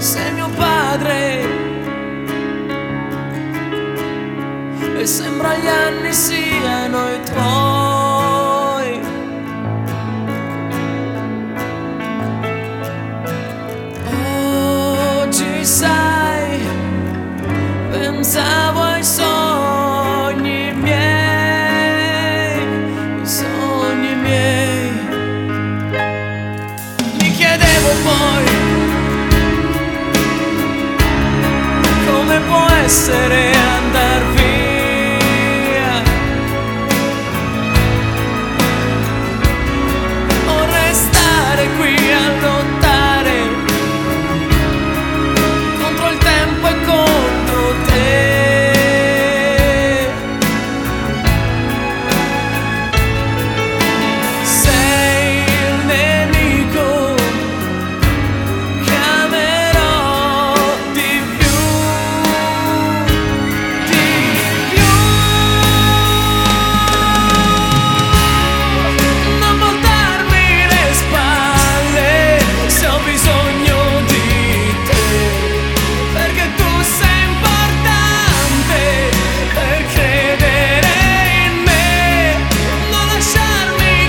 sei mio padre e sembra gli anni siano i tuoi. Oggi sai, pensavo ai sogni miei, i sogni miei. Mi chiedevo poi come può essere andar via o restare qui a lottare contro il tempo e contro te. Sei il nemico che amerò di più, di più. Non voltarmi le spalle se ho bisogno di te, perché tu sei importante per credere in me. Non lasciarmi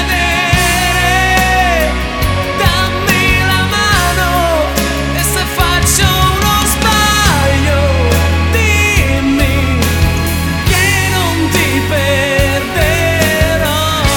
cadere, dammi la mano e se faccio uno sbaglio dimmi che non ti perderò.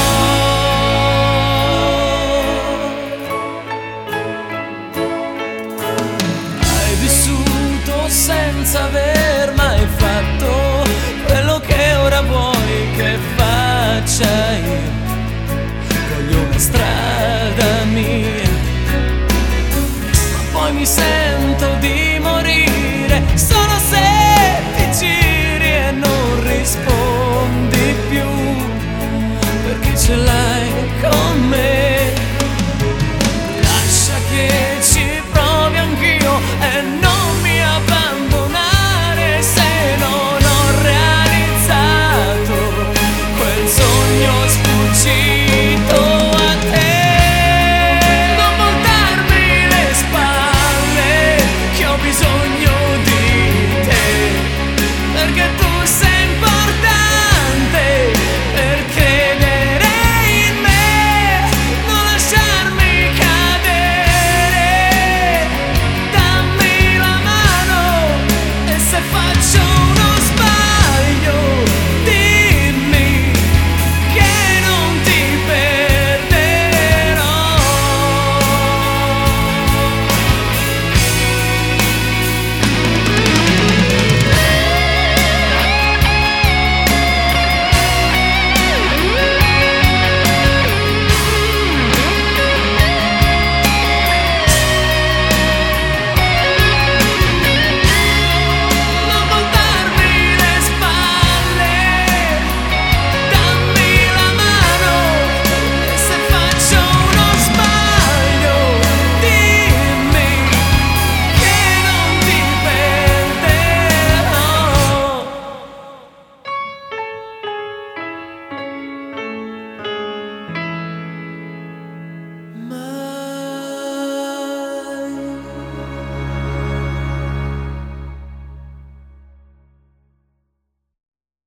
Hai vissuto senza aver mai fatto quello che ora vuoi che faccia io. Voglio una strada mia, ma poi mi sento di morire solo se ti giri e non rispondi più, perché ce l'hai con me.